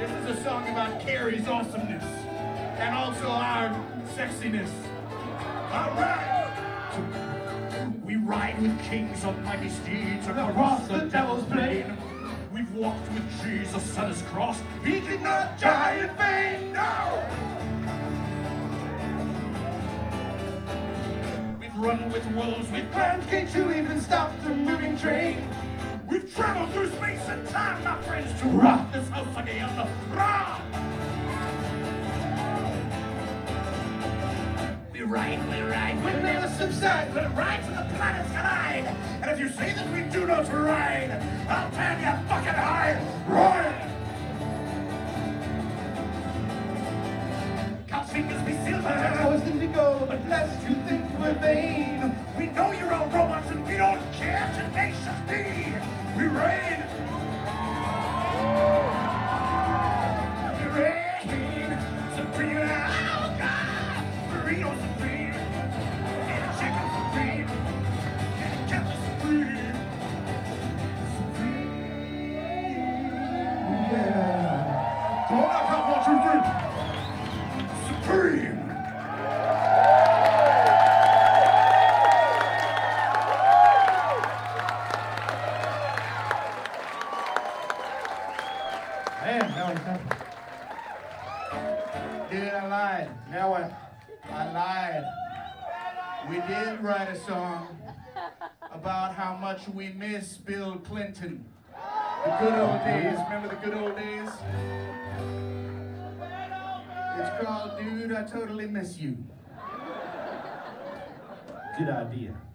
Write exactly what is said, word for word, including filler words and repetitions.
This is a song about Carrie's awesomeness and also our sexiness. All right. We ride with kings on mighty steeds across the devil's plain. We've walked with Jesus on his cross. He did not die in vain, no! We've run with wolves, we've planned gates to even stop the moving train. We've traveled through space and time, my friends, to rock this house again. Rah! We ride, we ride, we'll never subside. We'll ride till the planets collide. And if you say that we do not ride, I'll tear you fucking hide. Ride! God's fingers be silver, ours indigo, but lest you think we're vain. We know you're all robots and we don't care. Tenacious D, we reign. We reign. Supreme, oh God, burrito supreme, and chicken supreme, and kettle supreme. Supreme, yeah. Come on, count one, two, three. Supreme. Man, that was tough. Dude, I lied. Now what? I lied. We did write a song about how much we miss Bill Clinton. The good old days. Remember the good old days? It's called Dude, I Totally Miss You. Good idea.